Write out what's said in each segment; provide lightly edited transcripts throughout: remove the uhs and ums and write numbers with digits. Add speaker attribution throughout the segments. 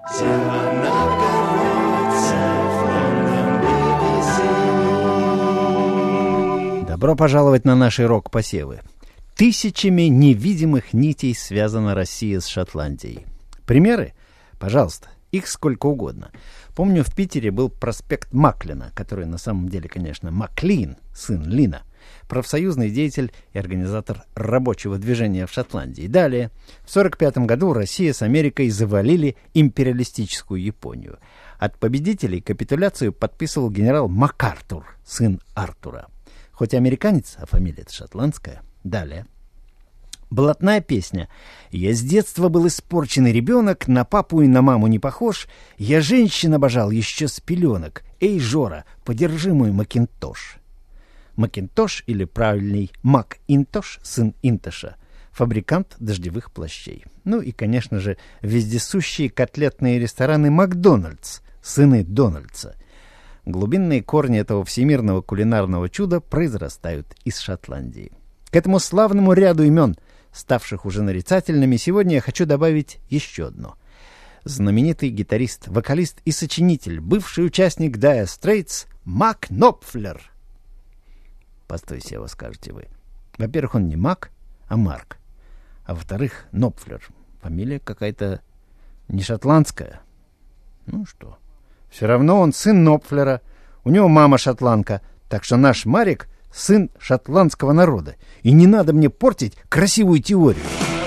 Speaker 1: Добро пожаловать на наши рок-посевы. Тысячами невидимых нитей связана Россия с Шотландией. Примеры? Пожалуйста, их сколько угодно. Помню, в Питере был проспект Маклина, который на самом деле, конечно, Маклин, сын Лина, профсоюзный деятель и организатор рабочего движения в Шотландии. Далее, в 1945 году Россия с Америкой завалили империалистическую Японию. От победителей капитуляцию подписывал генерал МакАртур, сын Артура. Хоть американец, а фамилия-то шотландская. Далее. Блатная песня. «Я с детства был испорченный ребенок, на папу и на маму не похож. Я женщин обожал еще с пеленок. Эй, Жора, подержи мой Макинтош». Макинтош, или правильней Мак-Интош, сын Интоша, фабрикант дождевых плащей. Ну и, конечно же, вездесущие котлетные рестораны Макдональдс, сыны Дональдса. Глубинные корни этого всемирного кулинарного чуда произрастают из Шотландии. К этому славному ряду имен, ставших уже нарицательными, сегодня я хочу добавить еще одно. Знаменитый гитарист, вокалист и сочинитель, бывший участник Dire Straits Мак Нопфлер. Постойте, вы скажете вы. Во-первых, он не Мак, а Марк. А во-вторых, Нопфлер. Фамилия какая-то не шотландская. Ну что... Все равно он сын Нопфлера, у него мама шотландка, так что наш Марик — сын шотландского народа. И не надо мне портить красивую теорию.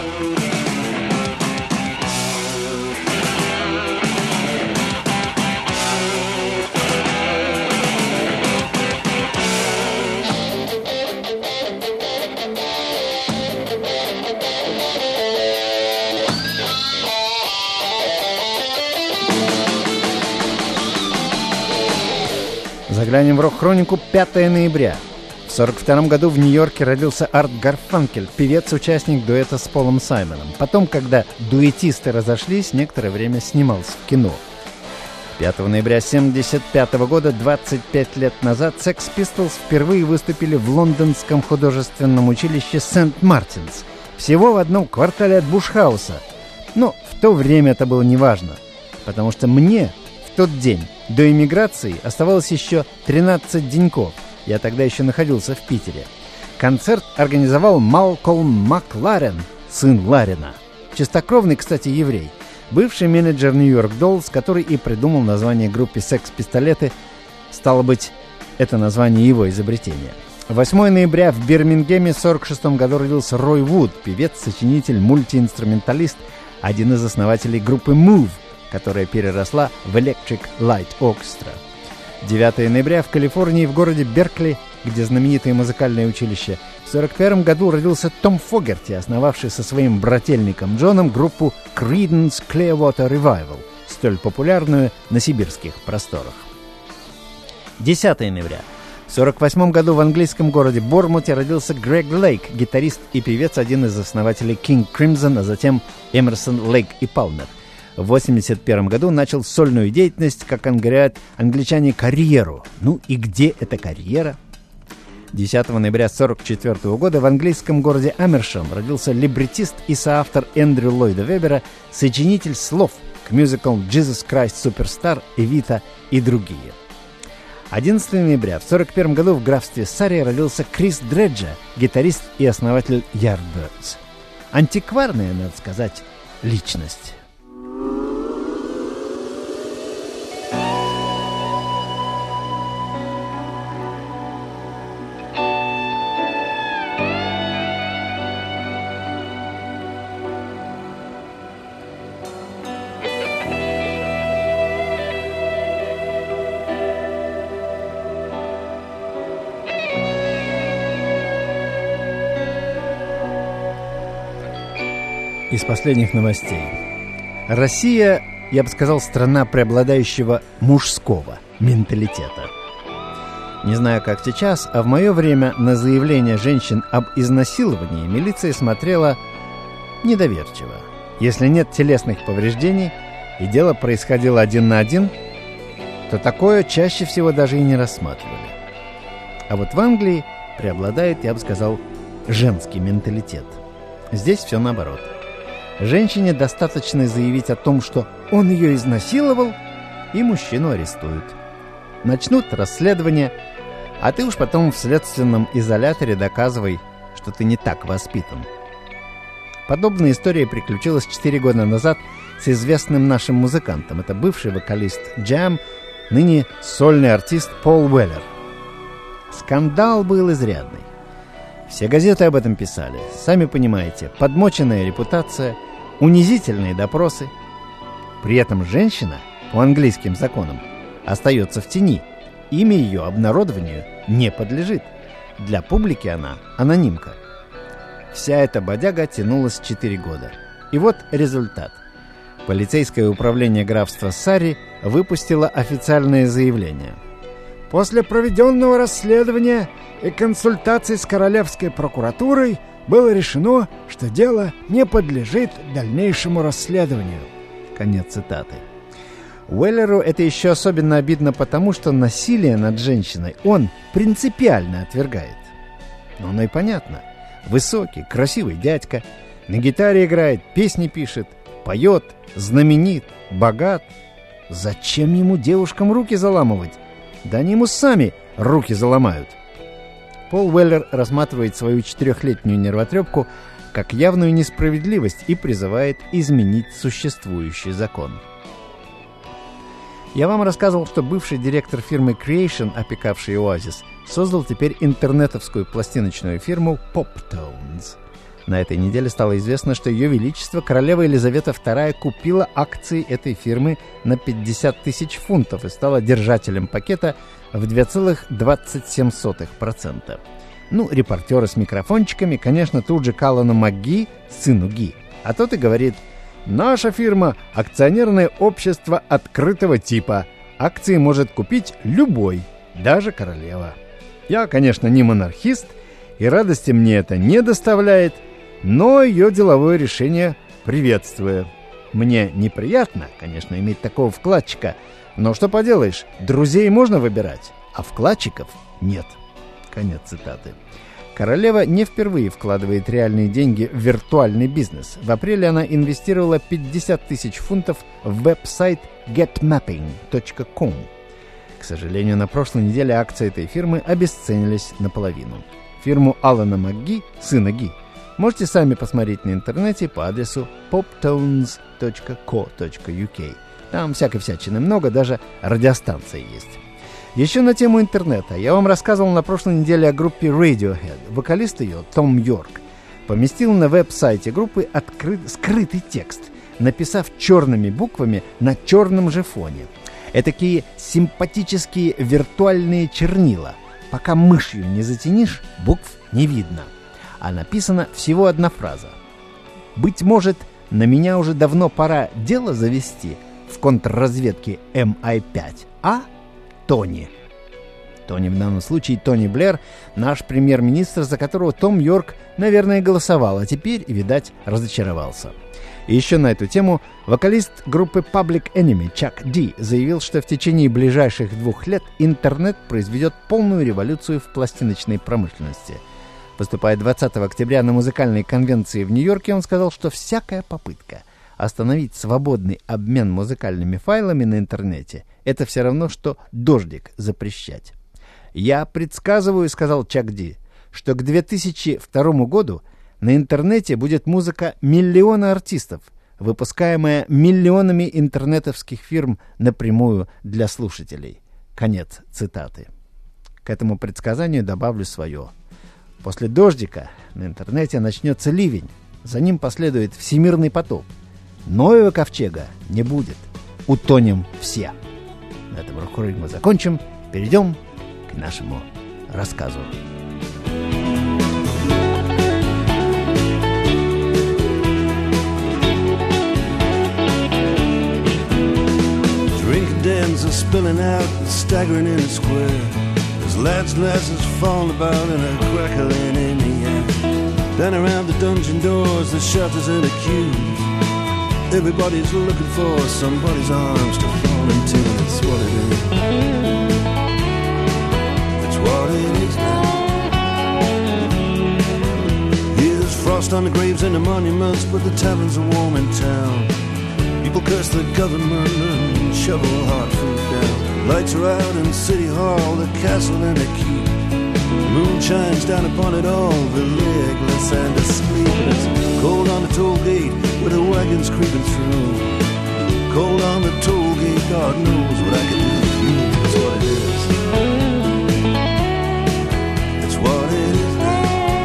Speaker 1: Заглянем в рок-хронику 5 ноября. В 1942 году в Нью-Йорке родился Арт Гарфанкель, певец-участник дуэта с Полом Саймоном. Потом, когда дуэтисты разошлись, некоторое время снимался в кино. 5 ноября 1975 года, 25 лет назад, Sex Pistols впервые выступили в лондонском художественном училище Сент-Мартинс. Всего в одном квартале от Бушхауса. Но в то время это было неважно, потому что мне в тот день до эмиграции оставалось еще 13 деньков. Я тогда еще находился в Питере. Концерт организовал Малкольм Макларен, сын Ларина. Чистокровный, кстати, еврей. Бывший менеджер Нью-Йорк Доллс, который и придумал название группе «Секс-пистолеты». Стало быть, это название его изобретения. 8 ноября в Бирмингеме в 1946 году родился Рой Вуд, певец, сочинитель, мультиинструменталист, один из основателей группы Move, которая переросла в Electric Light Orchestra. 9 ноября в Калифорнии, в городе Беркли, где знаменитое музыкальное училище, в 1941 году родился Том Фогерти, основавший со своим брательником Джоном группу Creedence Clearwater Revival, столь популярную на сибирских просторах. 10 ноября. В 1948 году в английском городе Бормуте родился Грег Лейк, гитарист и певец, один из основателей King Crimson, а затем Эмерсон, Лейк и Палмер. В 1981 году начал сольную деятельность, как он говорят, англичане, карьеру. Ну и где эта карьера? 10 ноября 1944 года в английском городе Амершем родился либретист и соавтор Эндрю Ллойда Вебера, сочинитель слов к мюзиклам «Jesus Christ Superstar», «Эвита» и другие. 11 ноября в 1941 году в графстве Сарри родился Крис Дреджа, гитарист и основатель Yardbirds. Антикварная, надо сказать, личность. Из последних новостей. Россия, я бы сказал, страна преобладающего мужского менталитета. Не знаю, как сейчас, а в мое время на заявление женщин об изнасиловании милиция смотрела недоверчиво. Если нет телесных повреждений и дело происходило 1 на 1, то такое чаще всего даже и не рассматривали. А вот в Англии преобладает, я бы сказал, женский менталитет. Здесь все наоборот. Женщине достаточно заявить о том, что он ее изнасиловал, и мужчину арестуют. Начнут расследование, а ты уж потом в следственном изоляторе доказывай, что ты не так воспитан. Подобная история приключилась 4 года назад с известным нашим музыкантом. Это бывший вокалист Jam, ныне сольный артист Пол Уэллер. Скандал был изрядный. Все газеты об этом писали. Сами понимаете, подмоченная репутация, унизительные допросы. При этом женщина, по английским законам, остается в тени. Имя ее обнародованию не подлежит. Для публики она анонимка. Вся эта бодяга тянулась 4 года. И вот результат. Полицейское управление графства Сарри выпустило официальное заявление. После проведенного расследования и консультаций с королевской прокуратурой было решено, что дело не подлежит дальнейшему расследованию. Конец цитаты. Уэллеру это еще особенно обидно потому, что насилие над женщиной он принципиально отвергает. Но оно и понятно. Высокий, красивый дядька, на гитаре играет, песни пишет, поет, знаменит, богат. Зачем ему девушкам руки заламывать? Да они ему сами руки заломают. Пол Уэллер рассматривает свою 4-летнюю нервотрепку как явную несправедливость и призывает изменить существующий закон. Я вам рассказывал, что бывший директор фирмы Creation, опекавший Oasis, создал теперь интернетовскую пластиночную фирму Poptones. На этой неделе стало известно, что Ее Величество королева Елизавета II купила акции этой фирмы на 50 тысяч фунтов и стала держателем пакета в 2,27%. Репортеры с микрофончиками, конечно, тут же к Алану МакГи, сыну Ги. А тот и говорит: «Наша фирма – акционерное общество открытого типа. Акции может купить любой, даже королева. Я, конечно, не монархист, и радости мне это не доставляет, но ее деловое решение приветствую. Мне неприятно, конечно, иметь такого вкладчика, но что поделаешь, друзей можно выбирать, а вкладчиков нет». Конец цитаты. Королева не впервые вкладывает реальные деньги в виртуальный бизнес. В апреле она инвестировала 50 тысяч фунтов в веб-сайт getmapping.com. К сожалению, на прошлой неделе акции этой фирмы обесценились наполовину. Фирму Алана МакГи, сына Ги, можете сами посмотреть на интернете по адресу poptones.co.uk. Там всякой всячины много, даже радиостанции есть. Еще на тему интернета. Я вам рассказывал на прошлой неделе о группе Radiohead. Вокалист ее, Том Йорк, поместил на веб-сайте группы скрытый текст, написав черными буквами на черном же фоне. Этакие симпатические виртуальные чернила. Пока мышью не затянешь, букв не видно. А написана всего одна фраза. «Быть может, на меня уже давно пора дело завести в контрразведке MI5, а? Тони». Тони в данном случае Тони Блэр, наш премьер-министр, за которого Том Йорк, наверное, голосовал, а теперь, видать, разочаровался. И еще на эту тему вокалист группы Public Enemy Чак Ди заявил, что в течение ближайших 2 лет интернет произведет полную революцию в пластиночной промышленности. Выступая 20 октября на музыкальной конвенции в Нью-Йорке, он сказал, что всякая попытка остановить свободный обмен музыкальными файлами на интернете — это все равно, что дождик запрещать. «Я предсказываю, — сказал Чак Ди, — что к 2002 году на интернете будет музыка миллиона артистов, выпускаемая миллионами интернетовских фирм напрямую для слушателей». Конец цитаты. К этому предсказанию добавлю свое. После дождика на интернете начнется ливень, за ним последует всемирный потоп. Ноева ковчега не будет. Утонем все. На этом рок-ролик мы закончим. Перейдем к нашему рассказу.
Speaker 2: Drinking dens are spilling out and staggering in the square. There's lads and lasses falling about and a crackling in the air. Down around the dungeon doors, the shutters and the queues. Everybody's looking for somebody's arms to fall into. That's what it is. That's what it is now. Here's frost Dust on the graves and the monuments, but the taverns are warm in town. People curse the government and shovel hard food down. Lights are out in City Hall, the castle and the keep. The moon shines down upon it all, the legless and the sleepless. Cold on the toll gate with the wagons creeping through. Cold on the toll gate, God knows what I can do for you. That's what it is. That's what it is now.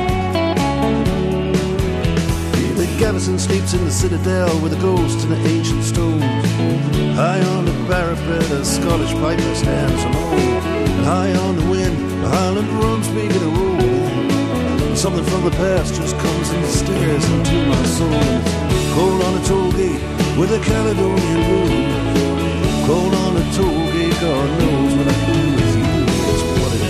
Speaker 2: David Gavison sleeps in the citadel with the ghosts and the ancient stones. High on the parapet, a Scottish piper stands alone. And high on the wind, the Highland drums begin to roll. And something from the past just comes and stares into my soul. Cold on the toll gate with a Caledonian moon. Cold on the toll gate, God knows what I can do with you. That's what it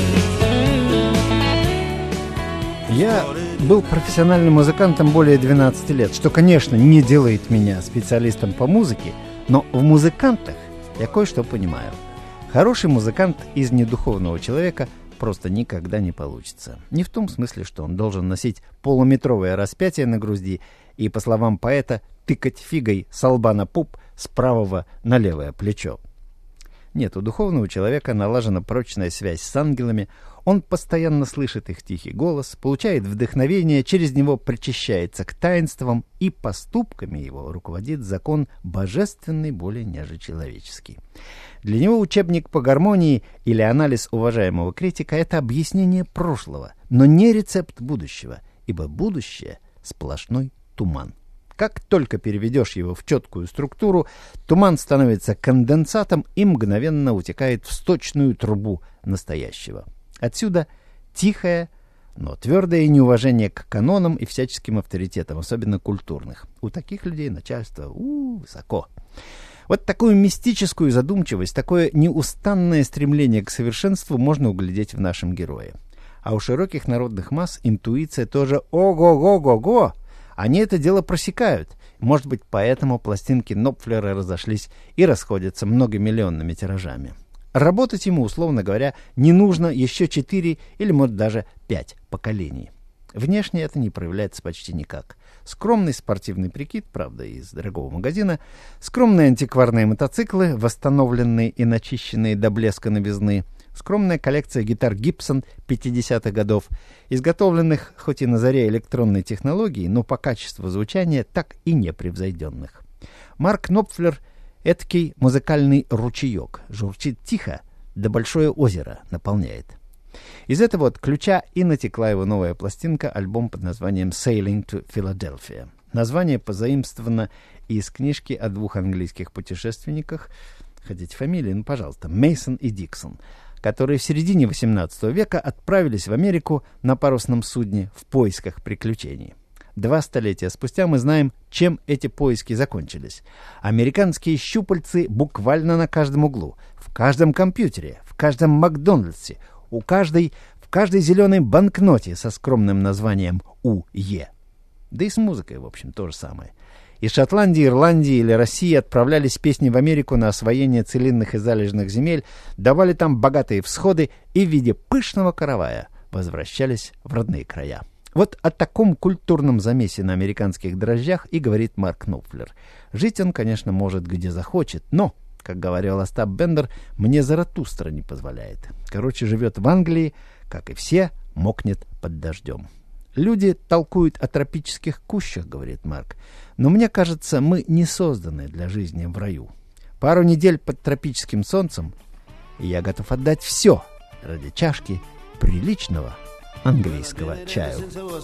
Speaker 2: is.
Speaker 1: Я был профессиональным музыкантом более 12 лет, что, конечно, не делает меня специалистом по музыке, но в музыкантах я кое-что понимаю. Хороший музыкант из недуховного человека просто никогда не получится. Не в том смысле, что он должен носить полуметровое распятие на груди и, по словам поэта, тыкать фигой со лба на пуп, с правого на левое плечо. Нет, у духовного человека налажена прочная связь с ангелами, он постоянно слышит их тихий голос, получает вдохновение, через него причащается к таинствам, и поступками его руководит закон божественный, более неже человеческий. Для него учебник по гармонии или анализ уважаемого критика — это объяснение прошлого, но не рецепт будущего, ибо будущее — сплошной туман. Как только переведешь его в четкую структуру, туман становится конденсатом и мгновенно утекает в сточную трубу настоящего. Отсюда тихое, но твердое неуважение к канонам и всяческим авторитетам, особенно культурных. У таких людей начальство высоко. Вот такую мистическую задумчивость, такое неустанное стремление к совершенству можно углядеть в нашем герое. А у широких народных масс интуиция тоже ого-го-го-го. Они это дело просекают. Может быть, поэтому пластинки Knopfler разошлись и расходятся многомиллионными тиражами. Работать ему, условно говоря, не нужно еще 4 или, может, даже 5 поколений. Внешне это не проявляется почти никак. Скромный спортивный прикид, правда, из дорогого магазина, скромные антикварные мотоциклы, восстановленные и начищенные до блеска новизны, скромная коллекция гитар Gibson 50-х годов, изготовленных хоть и на заре электронной технологии, но по качеству звучания так и непревзойденных. Марк Knopfler — эдакий музыкальный ручеек, журчит тихо, да большое озеро наполняет. Из этого вот ключа и натекла его новая пластинка, альбом под названием «Sailing to Philadelphia». Название позаимствовано из книжки о двух английских путешественниках, хотите фамилии, ну, пожалуйста, Мейсон и Диксон, которые в середине XVIII века отправились в Америку на парусном судне в поисках приключений. 2 столетия спустя мы знаем, чем эти поиски закончились. Американские щупальцы буквально на каждом углу, в каждом компьютере, в каждом Макдональдсе, в каждой зеленой банкноте со скромным названием УЕ. Да и с музыкой, в общем, то же самое. Из Шотландии, Ирландии или России отправлялись песни в Америку на освоение целинных и залежных земель, давали там богатые всходы и в виде пышного каравая возвращались в родные края. Вот о таком культурном замесе на американских дрожжах и говорит Марк Knopfler. Жить он, конечно, может где захочет, но, как говорил Остап Бендер, мне Заратустра не позволяет. Короче, живет в Англии, как и все, мокнет под дождем. Люди толкуют о тропических кущах, говорит Марк, но мне кажется, мы не созданы для жизни в раю. Пару недель под тропическим солнцем, и я готов отдать все ради чашки приличного английского чаю.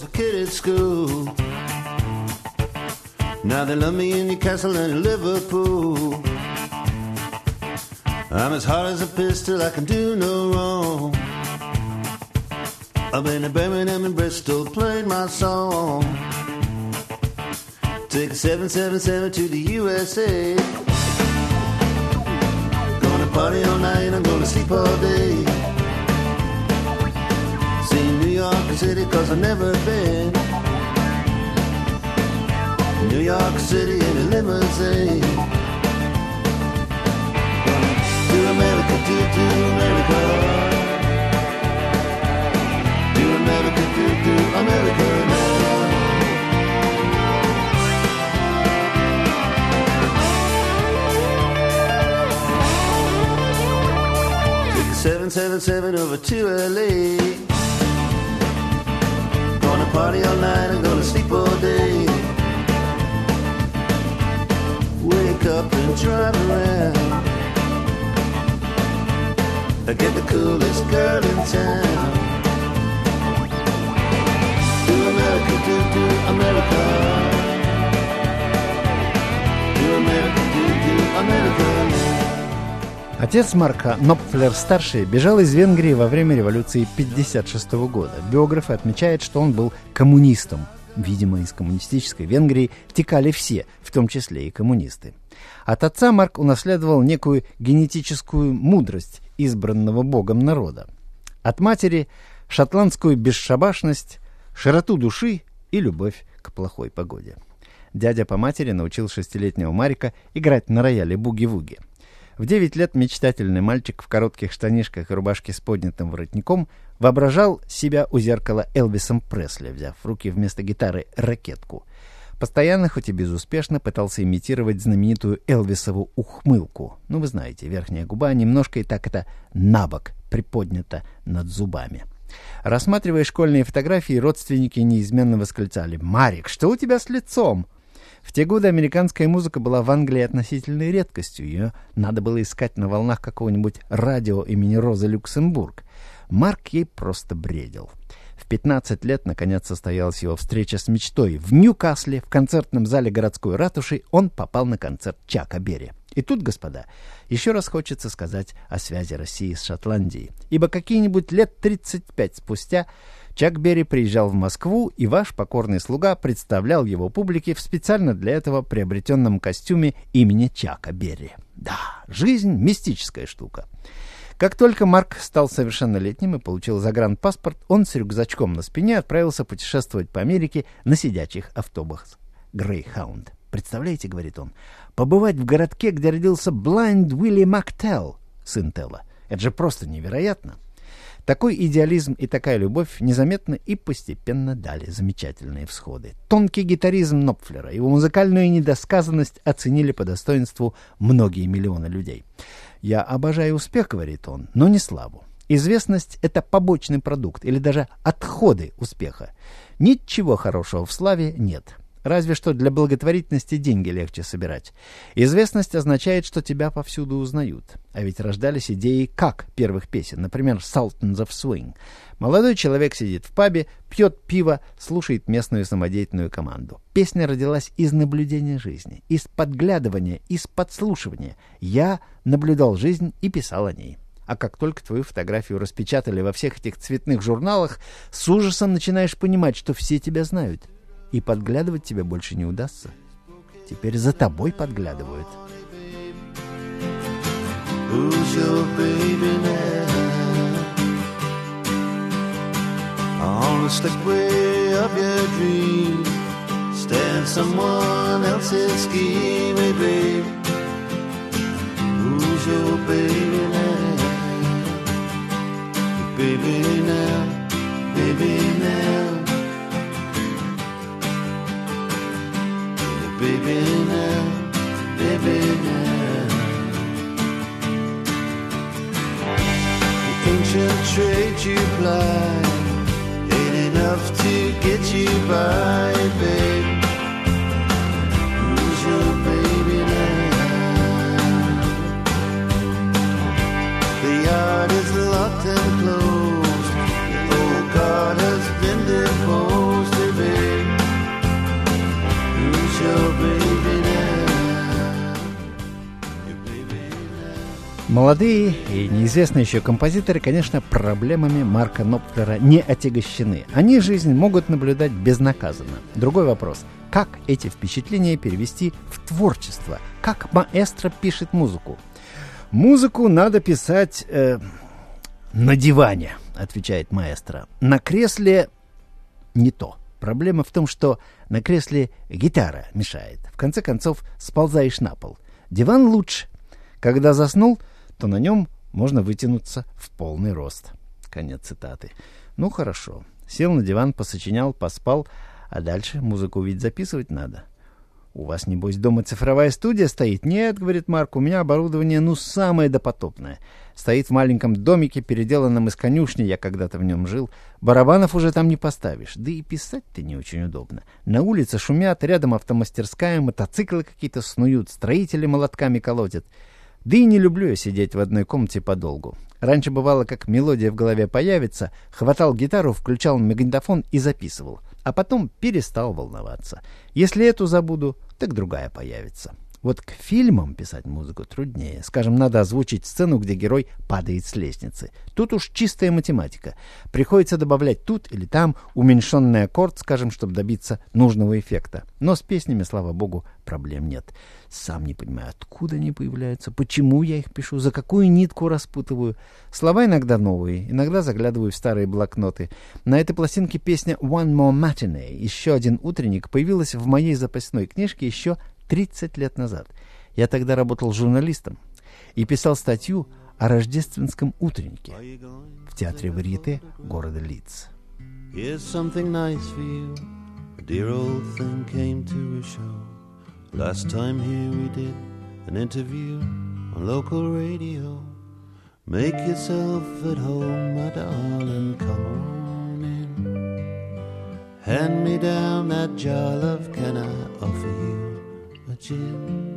Speaker 2: Now they love me in Newcastle and Liverpool. I'm as hard as a pistol, I can do no wrong. I've been to Birmingham and Bristol, played my song. Take a 777 to the USA. Gonna party all night, I'm gonna sleep all day. See New York City, cause I've never been. New York City in a limousine. Gonna do America, do America. Do America, do America now. 777 over to LA. Gonna party all night and gonna sleep all day. Wake up and drive around. I get the coolest girl in town. Do America, do America. Do America, do America.
Speaker 1: Отец Марка, Knopfler-старший, бежал из Венгрии во время революции 1956 года. Биографы отмечают, что он был коммунистом. Видимо, из коммунистической Венгрии текали все, в том числе и коммунисты. От отца Марк унаследовал некую генетическую мудрость избранного Богом народа. От матери – шотландскую бесшабашность, широту души и любовь к плохой погоде. Дядя по матери научил 6-летнего Марика играть на рояле буги-вуги. В 9 лет мечтательный мальчик в коротких штанишках и рубашке с поднятым воротником воображал себя у зеркала Элвисом Пресли, взяв в руки вместо гитары ракетку. Постоянно, хоть и безуспешно, пытался имитировать знаменитую Элвисову ухмылку. Ну, вы знаете, верхняя губа немножко и так это набок приподнята над зубами. Рассматривая школьные фотографии, родственники неизменно восклицали: «Марик, что у тебя с лицом?» В те годы американская музыка была в Англии относительной редкостью. Ее надо было искать на волнах какого-нибудь радио имени Розы Люксембург. Марк ей просто бредил. В 15 лет, наконец, состоялась его встреча с мечтой. В Ньюкасле, в концертном зале городской ратуши, он попал на концерт Чака Берри. И тут, господа, еще раз хочется сказать о связи России с Шотландией. Ибо какие-нибудь лет 35 спустя Чак Берри приезжал в Москву, и ваш покорный слуга представлял его публике в специально для этого приобретенном костюме имени Чака Берри. Да, жизнь — мистическая штука. Как только Марк стал совершеннолетним и получил загранпаспорт, он с рюкзачком на спине отправился путешествовать по Америке на сидячих автобусах Greyhound. «Представляете, — говорит он, — побывать в городке, где родился Blind Willie McTell, сын Телла. Это же просто невероятно!» Такой идеализм и такая любовь незаметно и постепенно дали замечательные всходы. Тонкий гитаризм Knopfler, его музыкальную недосказанность оценили по достоинству многие миллионы людей. «Я обожаю успех, — говорит он, — но не славу. Известность — это побочный продукт или даже отходы успеха. Ничего хорошего в славе нет. Разве что для благотворительности деньги легче собирать. Известность означает, что тебя повсюду узнают. А ведь рождались идеи как первых песен, например, Sultans of Swing. Молодой человек сидит в пабе, пьет пиво, слушает местную самодеятельную команду. Песня родилась из наблюдения жизни, из подглядывания, из подслушивания. Я наблюдал жизнь и писал о ней. А как только твою фотографию распечатали во всех этих цветных журналах, с ужасом начинаешь понимать, что все тебя знают. И подглядывать тебе больше не удастся. Теперь за тобой подглядывают.
Speaker 2: Who's your baby now? On the slick way of your dreams, stand someone else's scheme, babe. Who's your baby now? Your baby now, baby now. Baby now, baby now. The ancient trade you ply ain't enough to get you by, babe. Who's your baby now? The yard is locked and closed. The old guard has been deposed, babe.
Speaker 1: Молодые и неизвестные еще композиторы, конечно, проблемами Марка Knopfler не отягощены. Они жизнь могут наблюдать безнаказанно. Другой вопрос: как эти впечатления перевести в творчество? Как маэстро пишет музыку? «Музыку надо писать на диване», — отвечает маэстро. «На кресле не то. Проблема в том, что на кресле гитара мешает. В конце концов, сползаешь на пол. Диван лучше. Когда заснул, то на нем можно вытянуться в полный рост». Конец цитаты. Ну, хорошо. Сел на диван, посочинял, поспал, а дальше музыку ведь записывать надо. «У вас, небось, дома цифровая студия стоит?» «Нет, — говорит Марк, — у меня оборудование, самое допотопное. Стоит в маленьком домике, переделанном из конюшни, я когда-то в нем жил. Барабанов уже там не поставишь, да и писать-то не очень удобно. На улице шумят, рядом автомастерская, мотоциклы какие-то снуют, строители молотками колотят. Да и не люблю я сидеть в одной комнате подолгу. Раньше бывало, как мелодия в голове появится, хватал гитару, включал магнитофон и записывал. А потом перестал волноваться. Если эту забуду, так другая появится. Вот к фильмам писать музыку труднее. Скажем, надо озвучить сцену, где герой падает с лестницы. Тут уж чистая математика. Приходится добавлять тут или там уменьшенный аккорд, скажем, чтобы добиться нужного эффекта. Но с песнями, слава богу, проблем нет. Сам не понимаю, откуда они появляются, почему я их пишу, за какую нитку распутываю. Слова иногда новые, иногда заглядываю в старые блокноты. На этой пластинке песня «One More Matinee», «Еще один утренник», появилась в моей запасной книжке еще 30 лет назад. Я тогда работал журналистом и писал статью о рождественском утреннике в театре Варьете города Лидс.
Speaker 2: Here's something nice for you. A dear old thing came to a show. Last time here we did an interview on local radio. Make yourself at home, my darling, come on in. Hand me down that jar, love, can I offer you a gin?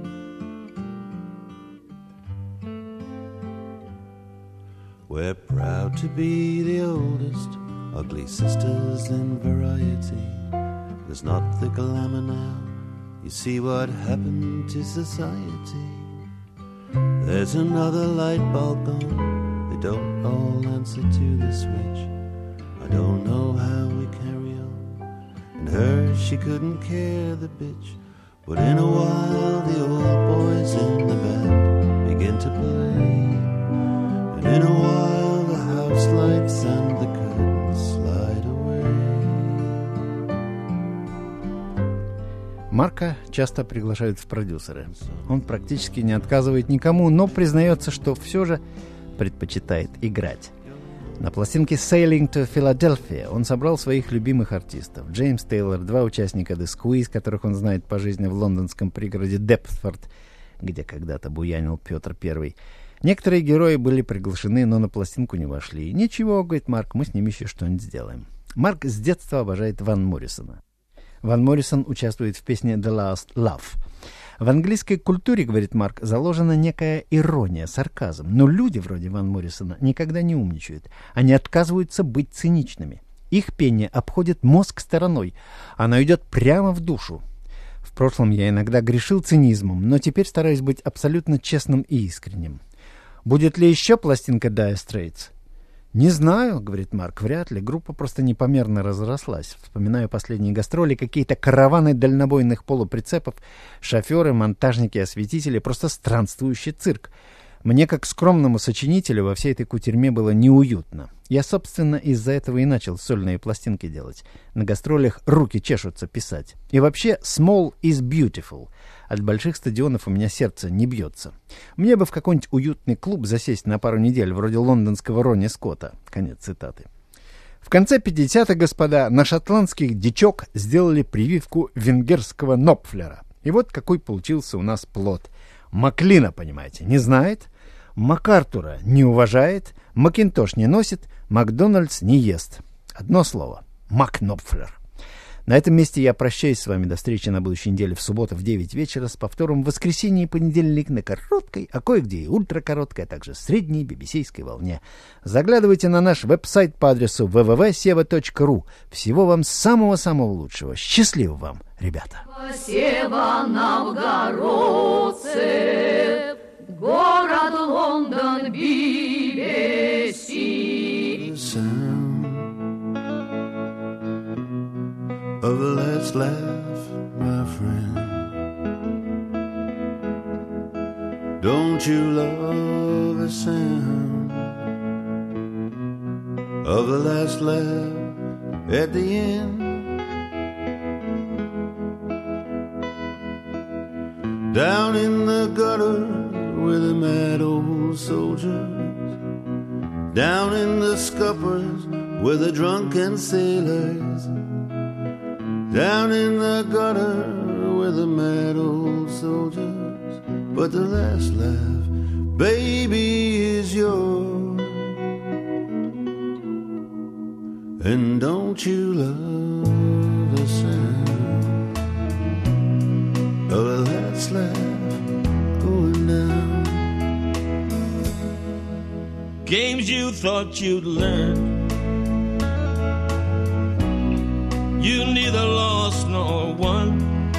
Speaker 2: We're proud to be the oldest, ugly sisters in variety. There's not the glamour now, you see what happened to society. There's another light bulb gone, they don't all answer to the switch. I don't know how we carry on, and her, she couldn't care the bitch. But in a while the old boys in the band begin to play, and in a while the house lights and the curtains slide away.
Speaker 1: Марка часто приглашают в продюсеры. Он практически не отказывает никому, но признается, что все же предпочитает играть. На пластинке «Sailing to Philadelphia» он собрал своих любимых артистов. Джеймс Тейлор, 2 участника The Squeeze, которых он знает по жизни в лондонском пригороде Дептфорд, где когда-то буянил Петр I. Некоторые герои были приглашены, но на пластинку не вошли. «Ничего, — говорит Марк, — мы с ними еще что-нибудь сделаем». Марк с детства обожает Ван Моррисона. Ван Моррисон участвует в песне «The Last Love». В английской культуре, говорит Марк, заложена некая ирония, сарказм. Но люди вроде Ван Моррисона никогда не умничают. Они отказываются быть циничными. Их пение обходит мозг стороной. Оно идет прямо в душу. В прошлом я иногда грешил цинизмом, но теперь стараюсь быть абсолютно честным и искренним. Будет ли еще пластинка Dire Straits? «Не знаю, — говорит Марк, — вряд ли. Группа просто непомерно разрослась. Вспоминаю последние гастроли, какие-то караваны дальнобойных полуприцепов, шоферы, монтажники, осветители, просто странствующий цирк. Мне, как скромному сочинителю, во всей этой кутерьме было неуютно. Я, собственно, из-за этого и начал сольные пластинки делать. На гастролях руки чешутся писать. И вообще, small is beautiful. От больших стадионов у меня сердце не бьется. Мне бы в какой-нибудь уютный клуб засесть на пару недель, вроде лондонского Ронни Скотта». Конец цитаты. В конце 50-х, господа, на шотландских дичок сделали прививку венгерского Нопфлера. И вот какой получился у нас плод. Маклина, понимаете, не знает, МакАртура не уважает, Макинтош не носит, Макдональдс не ест. Одно слово — Макнопфлер. На этом месте я прощаюсь с вами до встречи на будущей неделе в субботу в 9 вечера, с повтором в воскресенье и понедельник на короткой, а кое-где и ультракороткой, а также средней BBC-ской волне. Заглядывайте на наш веб-сайт по адресу www.seva.ru. Всего вам самого-самого лучшего. Счастливо вам, ребята!
Speaker 3: Сева новгородцы, город Лондон, BBC.
Speaker 2: Of the last laugh, my friend. Don't you love the sound of the last laugh at the end? Down in the gutter with the mad old soldiers, down in the scuppers with the drunken sailors, down in the gutter with the mad old soldiers, but the last laugh, baby, is yours. And don't you love the sound of the last laugh going down?
Speaker 4: Games you thought you'd learn, you neither lost nor won.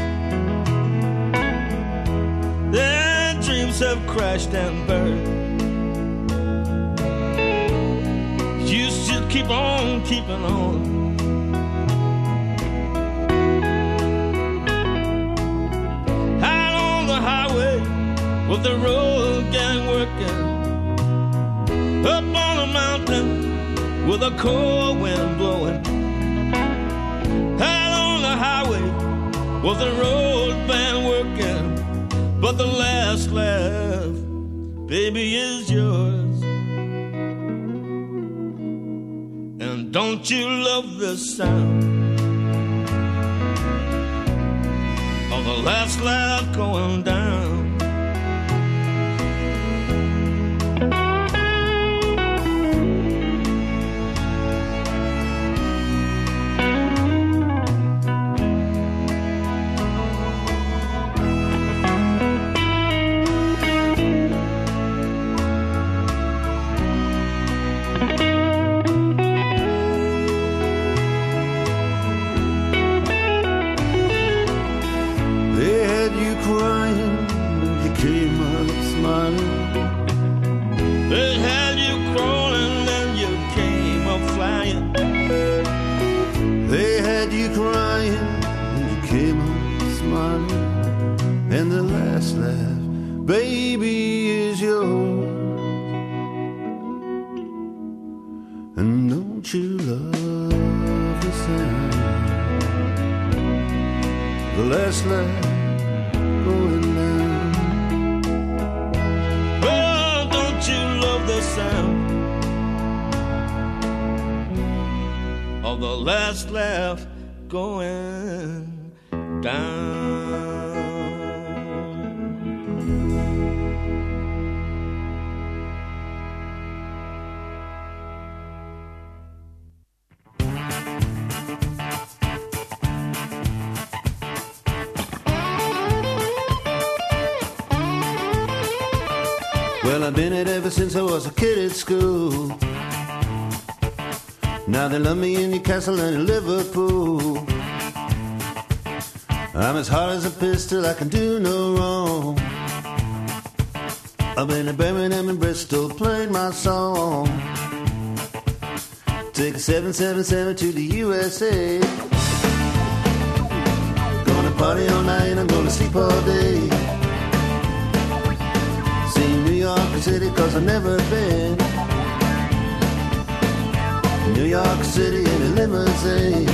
Speaker 4: Their dreams have crashed and burned. You should keep on keeping on. Out on the highway with the road gang working, up on a mountain with a cold wind blowing. Out on the highway with the road band working, but the last laugh, baby, is yours. And don't you love the sound of the last laugh going down?
Speaker 2: And the last laugh, baby, is yours. And don't you love the sound, the last laugh going down?
Speaker 4: Oh, don't you love the sound of the last laugh going down?
Speaker 2: Well, I've been it ever since I was a kid at school. Now they love me in Newcastle and in Liverpool. I'm as hard as a pistol, I can do no wrong. I've been to Birmingham and Bristol, played my song. Take a 777 to the USA. Gonna party all night, I'm gonna sleep all day. New York City, cause I've never been. New York City in a limousine.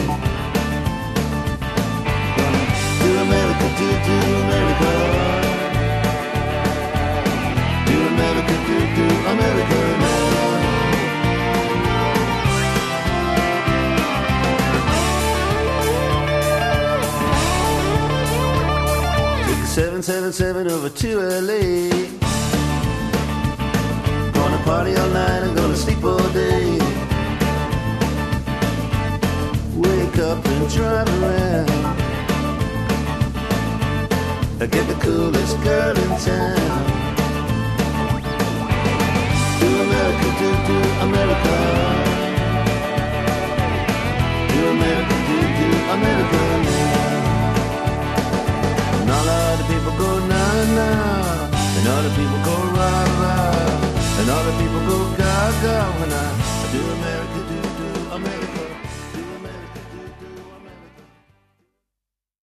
Speaker 2: Gonna do America, do America. Do America, do America now. Take a 777 over to LA. Party all night, I'm gonna sleep all day. Wake up and drive around. I get the coolest girl in town. Do America, do America. Do America, do America now. And all of the people go na-na. And all the people go rah-rah. And all the people go gaga when I do America, do America.